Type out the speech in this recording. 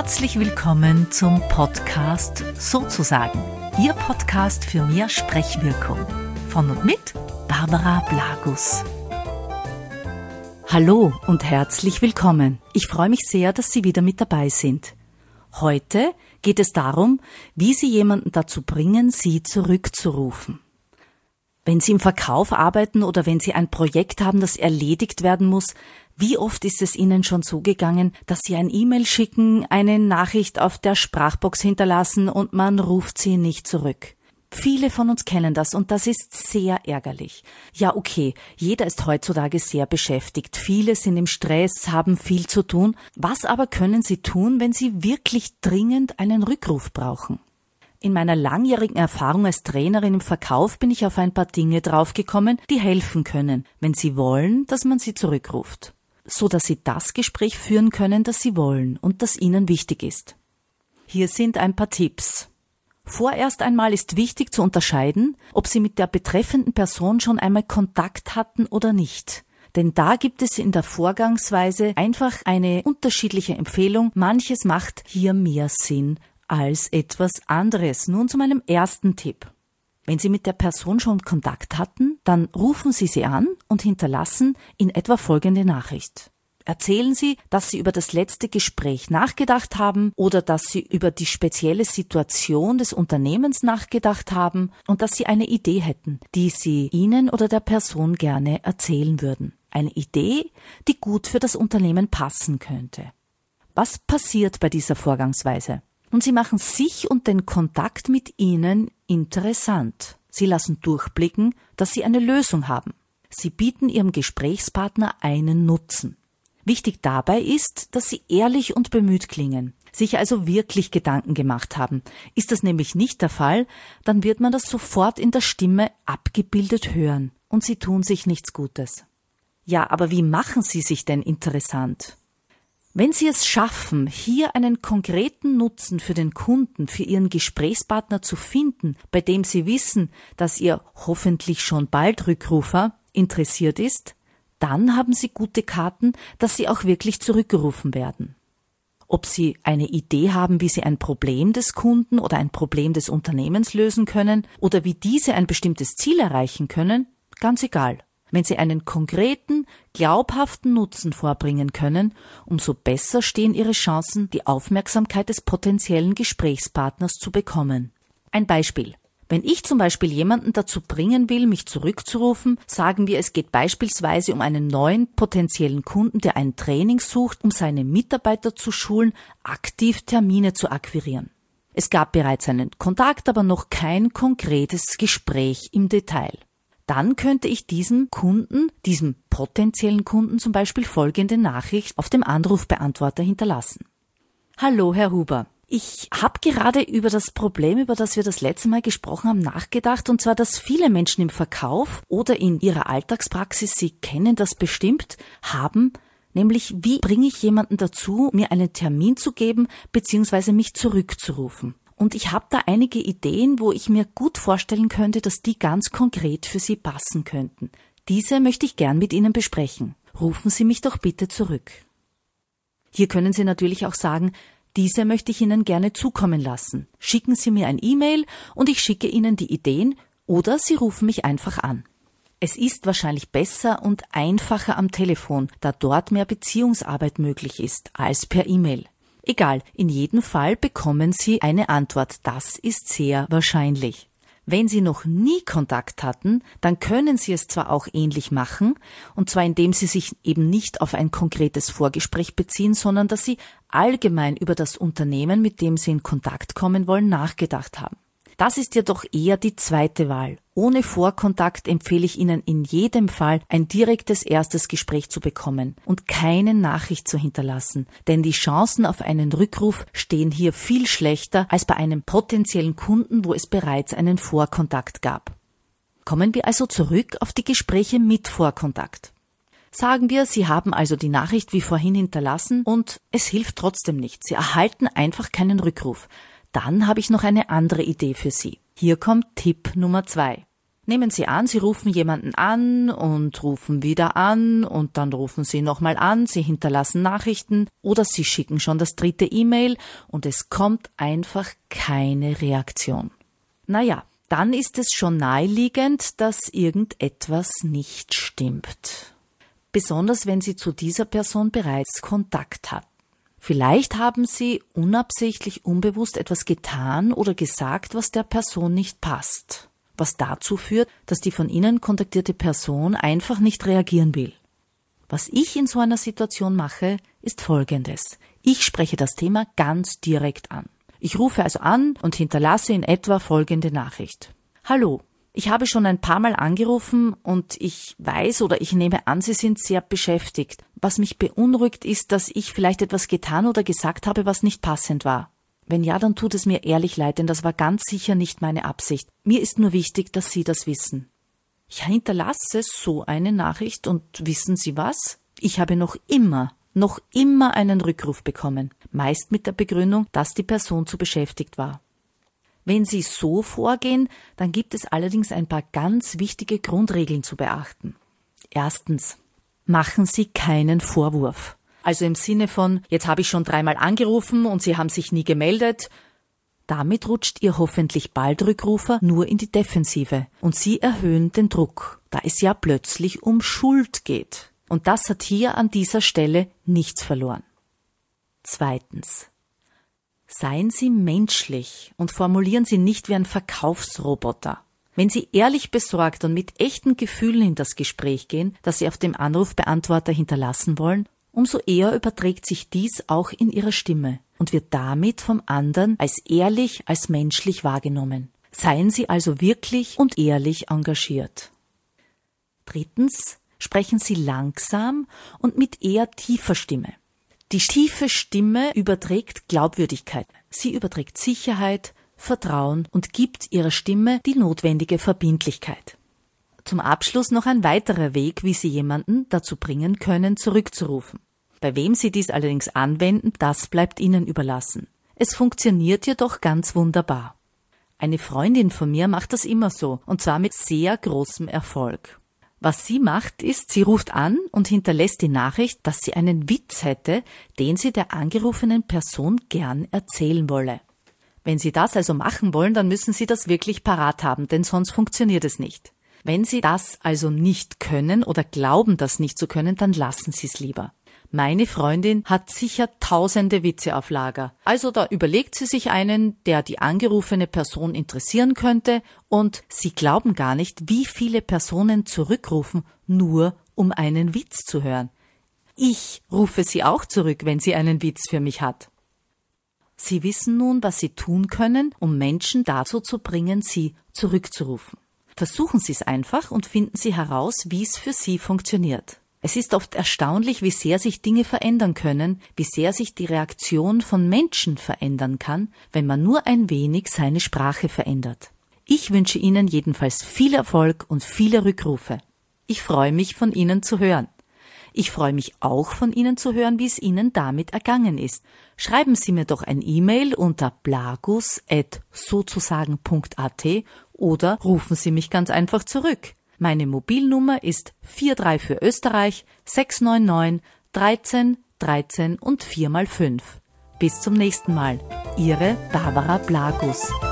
Herzlich willkommen zum Podcast Sozusagen, Ihr Podcast für mehr Sprechwirkung. Von und mit Barbara Blagus. Hallo und herzlich willkommen. Ich freue mich sehr, dass Sie wieder mit dabei sind. Heute geht es darum, wie Sie jemanden dazu bringen, Sie zurückzurufen. Wenn Sie im Verkauf arbeiten oder wenn Sie ein Projekt haben, das erledigt werden muss, wie oft ist es Ihnen schon so gegangen, dass Sie ein E-Mail schicken, eine Nachricht auf der Sprachbox hinterlassen und man ruft Sie nicht zurück? Viele von uns kennen das und das ist sehr ärgerlich. Ja, okay, jeder ist heutzutage sehr beschäftigt. Viele sind im Stress, haben viel zu tun. Was aber können Sie tun, wenn Sie wirklich dringend einen Rückruf brauchen? In meiner langjährigen Erfahrung als Trainerin im Verkauf bin ich auf ein paar Dinge draufgekommen, die helfen können, wenn Sie wollen, dass man Sie zurückruft, so dass Sie das Gespräch führen können, das Sie wollen und das Ihnen wichtig ist. Hier sind ein paar Tipps. Vorerst einmal ist wichtig zu unterscheiden, ob Sie mit der betreffenden Person schon einmal Kontakt hatten oder nicht. Denn da gibt es in der Vorgangsweise einfach eine unterschiedliche Empfehlung. Manches macht hier mehr Sinn als etwas anderes. Nun zu meinem ersten Tipp. Wenn Sie mit der Person schon Kontakt hatten, dann rufen Sie sie an und hinterlassen in etwa folgende Nachricht. Erzählen Sie, dass Sie über das letzte Gespräch nachgedacht haben oder dass Sie über die spezielle Situation des Unternehmens nachgedacht haben und dass Sie eine Idee hätten, die Sie Ihnen oder der Person gerne erzählen würden. Eine Idee, die gut für das Unternehmen passen könnte. Was passiert bei dieser Vorgangsweise? Und Sie machen sich und den Kontakt mit Ihnen interessant. Sie lassen durchblicken, dass Sie eine Lösung haben. Sie bieten Ihrem Gesprächspartner einen Nutzen. Wichtig dabei ist, dass Sie ehrlich und bemüht klingen, sich also wirklich Gedanken gemacht haben. Ist das nämlich nicht der Fall, dann wird man das sofort in der Stimme abgebildet hören und Sie tun sich nichts Gutes. Ja, aber wie machen Sie sich denn interessant? Wenn Sie es schaffen, hier einen konkreten Nutzen für den Kunden, für Ihren Gesprächspartner zu finden, bei dem Sie wissen, dass Ihr hoffentlich schon bald Rückrufer interessiert ist, dann haben Sie gute Karten, dass Sie auch wirklich zurückgerufen werden. Ob Sie eine Idee haben, wie Sie ein Problem des Kunden oder ein Problem des Unternehmens lösen können oder wie diese ein bestimmtes Ziel erreichen können, ganz egal. Wenn Sie einen konkreten, glaubhaften Nutzen vorbringen können, umso besser stehen Ihre Chancen, die Aufmerksamkeit des potenziellen Gesprächspartners zu bekommen. Ein Beispiel. Wenn ich zum Beispiel jemanden dazu bringen will, mich zurückzurufen, sagen wir, es geht beispielsweise um einen neuen potenziellen Kunden, der ein Training sucht, um seine Mitarbeiter zu schulen, aktiv Termine zu akquirieren. Es gab bereits einen Kontakt, aber noch kein konkretes Gespräch im Detail. Dann könnte ich diesem potenziellen Kunden zum Beispiel folgende Nachricht auf dem Anrufbeantworter hinterlassen. Hallo, Herr Huber. Ich habe gerade über das Problem, über das wir das letzte Mal gesprochen haben, nachgedacht, und zwar, dass viele Menschen im Verkauf oder in ihrer Alltagspraxis, Sie kennen das bestimmt, haben, nämlich wie bringe ich jemanden dazu, mir einen Termin zu geben bzw. mich zurückzurufen. Und ich habe da einige Ideen, wo ich mir gut vorstellen könnte, dass die ganz konkret für Sie passen könnten. Diese möchte ich gern mit Ihnen besprechen. Rufen Sie mich doch bitte zurück. Hier können Sie natürlich auch sagen, diese möchte ich Ihnen gerne zukommen lassen. Schicken Sie mir ein E-Mail und ich schicke Ihnen die Ideen oder Sie rufen mich einfach an. Es ist wahrscheinlich besser und einfacher am Telefon, da dort mehr Beziehungsarbeit möglich ist als per E-Mail. Egal, in jedem Fall bekommen Sie eine Antwort. Das ist sehr wahrscheinlich. Wenn Sie noch nie Kontakt hatten, dann können Sie es zwar auch ähnlich machen, und zwar indem Sie sich eben nicht auf ein konkretes Vorgespräch beziehen, sondern dass Sie allgemein über das Unternehmen, mit dem Sie in Kontakt kommen wollen, nachgedacht haben. Das ist jedoch eher die zweite Wahl. Ohne Vorkontakt empfehle ich Ihnen in jedem Fall, ein direktes erstes Gespräch zu bekommen und keine Nachricht zu hinterlassen, denn die Chancen auf einen Rückruf stehen hier viel schlechter als bei einem potenziellen Kunden, wo es bereits einen Vorkontakt gab. Kommen wir also zurück auf die Gespräche mit Vorkontakt. Sagen wir, Sie haben also die Nachricht wie vorhin hinterlassen und es hilft trotzdem nicht. Sie erhalten einfach keinen Rückruf. Dann habe ich noch eine andere Idee für Sie. Hier kommt Tipp Nummer 2. Nehmen Sie an, Sie rufen jemanden an und rufen wieder an und dann rufen Sie nochmal an, Sie hinterlassen Nachrichten oder Sie schicken schon das 3. E-Mail und es kommt einfach keine Reaktion. Naja, dann ist es schon naheliegend, dass irgendetwas nicht stimmt. Besonders wenn Sie zu dieser Person bereits Kontakt hatten. Vielleicht haben Sie unabsichtlich, unbewusst etwas getan oder gesagt, was der Person nicht passt. Was dazu führt, dass die von Ihnen kontaktierte Person einfach nicht reagieren will. Was ich in so einer Situation mache, ist Folgendes. Ich spreche das Thema ganz direkt an. Ich rufe also an und hinterlasse in etwa folgende Nachricht. Hallo, ich habe schon ein paar Mal angerufen und ich weiß oder ich nehme an, Sie sind sehr beschäftigt. Was mich beunruhigt ist, dass ich vielleicht etwas getan oder gesagt habe, was nicht passend war. Wenn ja, dann tut es mir ehrlich leid, denn das war ganz sicher nicht meine Absicht. Mir ist nur wichtig, dass Sie das wissen. Ich hinterlasse so eine Nachricht und wissen Sie was? Ich habe noch immer einen Rückruf bekommen. Meist mit der Begründung, dass die Person zu beschäftigt war. Wenn Sie so vorgehen, dann gibt es allerdings ein paar ganz wichtige Grundregeln zu beachten. Erstens, machen Sie keinen Vorwurf. Also im Sinne von, jetzt habe ich schon 3-mal angerufen und Sie haben sich nie gemeldet. Damit rutscht Ihr hoffentlich bald Rückrufer nur in die Defensive und Sie erhöhen den Druck, da es ja plötzlich um Schuld geht. Und das hat hier an dieser Stelle nichts verloren. Zweitens. Seien Sie menschlich und formulieren Sie nicht wie ein Verkaufsroboter. Wenn Sie ehrlich besorgt und mit echten Gefühlen in das Gespräch gehen, das Sie auf dem Anrufbeantworter hinterlassen wollen, umso eher überträgt sich dies auch in Ihrer Stimme und wird damit vom anderen als ehrlich, als menschlich wahrgenommen. Seien Sie also wirklich und ehrlich engagiert. Drittens, sprechen Sie langsam und mit eher tiefer Stimme. Die tiefe Stimme überträgt Glaubwürdigkeit. Sie überträgt Sicherheit, Vertrauen und gibt Ihrer Stimme die notwendige Verbindlichkeit. Zum Abschluss noch ein weiterer Weg, wie Sie jemanden dazu bringen können, zurückzurufen. Bei wem Sie dies allerdings anwenden, das bleibt Ihnen überlassen. Es funktioniert jedoch ganz wunderbar. Eine Freundin von mir macht das immer so, und zwar mit sehr großem Erfolg. Was sie macht, ist, sie ruft an und hinterlässt die Nachricht, dass sie einen Witz hätte, den sie der angerufenen Person gern erzählen wolle. Wenn Sie das also machen wollen, dann müssen Sie das wirklich parat haben, denn sonst funktioniert es nicht. Wenn Sie das also nicht können oder glauben, das nicht zu können, dann lassen Sie es lieber. Meine Freundin hat sicher tausende Witze auf Lager. Also da überlegt sie sich einen, der die angerufene Person interessieren könnte, und Sie glauben gar nicht, wie viele Personen zurückrufen, nur um einen Witz zu hören. Ich rufe sie auch zurück, wenn sie einen Witz für mich hat. Sie wissen nun, was Sie tun können, um Menschen dazu zu bringen, Sie zurückzurufen. Versuchen Sie es einfach und finden Sie heraus, wie es für Sie funktioniert. Es ist oft erstaunlich, wie sehr sich Dinge verändern können, wie sehr sich die Reaktion von Menschen verändern kann, wenn man nur ein wenig seine Sprache verändert. Ich wünsche Ihnen jedenfalls viel Erfolg und viele Rückrufe. Ich freue mich, von Ihnen zu hören. Ich freue mich auch, von Ihnen zu hören, wie es Ihnen damit ergangen ist. Schreiben Sie mir doch ein E-Mail unter blagus@sozusagen.at oder rufen Sie mich ganz einfach zurück. Meine Mobilnummer ist 43 für Österreich 699 13 13 und 4x5. Bis zum nächsten Mal. Ihre Barbara Blagus.